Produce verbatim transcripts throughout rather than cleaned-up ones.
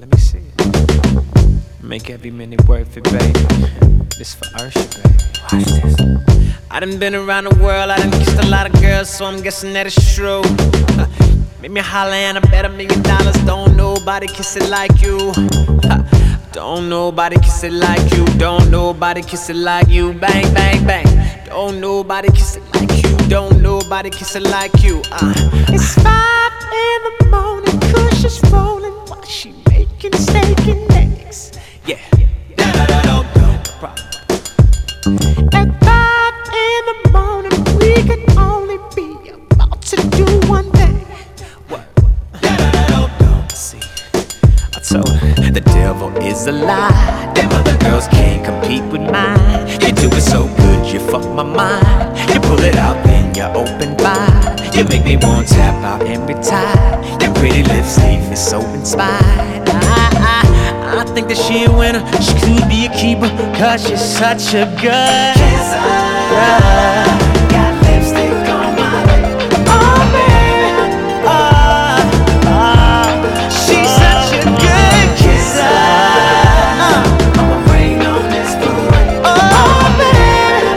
Let me see it. Make every minute worth it, baby. This for Usher, baby. Watch this. I done been around the world, I done kissed a lot of girls, so I'm guessing that it's true. Make me holler and I bet a million dollars. Don't nobody kiss it like you. Don't nobody kiss it like you. Don't nobody kiss it like you. Bang, bang, bang. Don't nobody kiss it like you. Don't nobody kiss it like you. uh. It's five in the morning, Kush is rolling while she making steak and eggs. Yeah. No problem. At five in the morning, we can only be about to do one thing. What? See, I told her the devil is a lie. Them other girls can't compete with mine. You do it so good, you fuck my mind. You pull it out, then you open wide. You make me want to tap out and retire. Your pretty lips leave me so inspired. I, I, I think that she a winner. She could be a keeper, cause she's such a good kisser. Got lipstick on my lip. Oh baby, oh, oh. She's such a good kisser. uh, I'ma rain on this parade. Oh baby,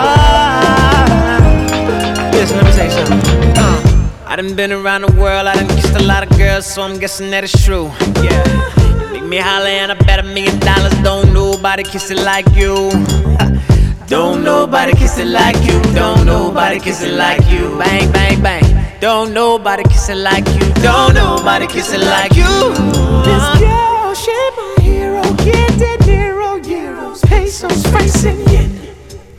oh. Listen, let me say something. uh, I done been around the world, I done kissed a lot of girls, so I'm guessing that it's true. Yeah. Me holler and I bet a million dollars. Don't nobody kiss it like you. Don't nobody kiss it like you. Don't nobody kiss it like you. Bang, bang, bang. Don't nobody kiss it like you. Don't nobody kiss it like you. This girl, she my hero. Get De Niro, euros, pesos, francs, and yen.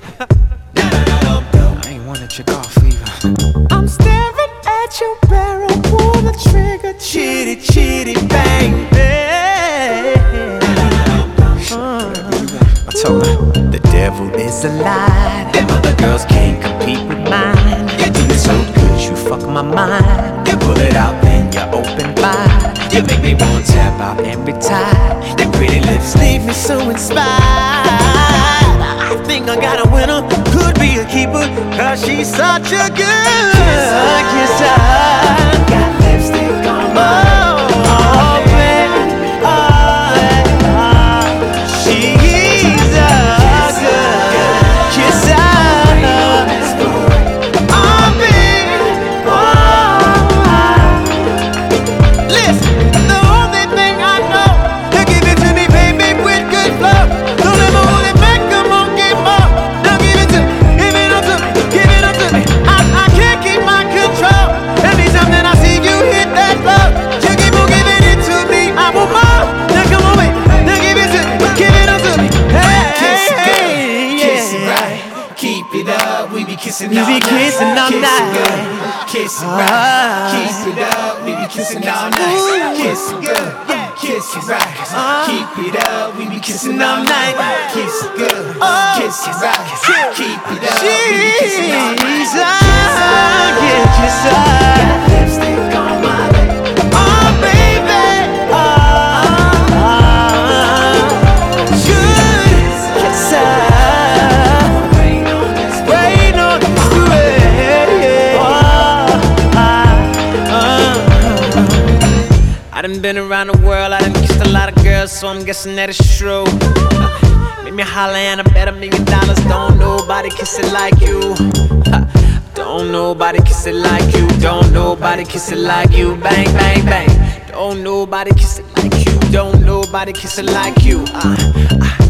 I ain't wanna check off either. I'm staring at your barrel. Pull the trigger. Chitty, chitty, bang, bang. I told her the devil is a lie. Them other girls can't compete with mine. You do it so good, you fuck my mind. You pull it out, then you open wide. You make me want to tap out and retire. Your pretty lips leave me so inspired. I think I got a winner, could be a keeper, cause she's such a good kisser. Got lipstick on my We be kissing all night. Kiss it right, keep it up. We be kissing all night. Kiss it good, kiss it right. Keep it up. We be kissing all night. Kiss it good, kiss it right. Keep it up. We be kissing all night. Kiss it right. Got lipstick on my lip. Oh baby, oh, oh. Good kisser. I done been around the world, I done kissed a lot of girls, so I'm guessing that it's true. Make me holler and I bet a million dollars. Don't nobody kiss it like you. Don't nobody kiss it like you. Don't nobody kiss it like you. Bang, bang, bang. Don't nobody kiss it like you. Don't nobody kiss it like you. uh, uh.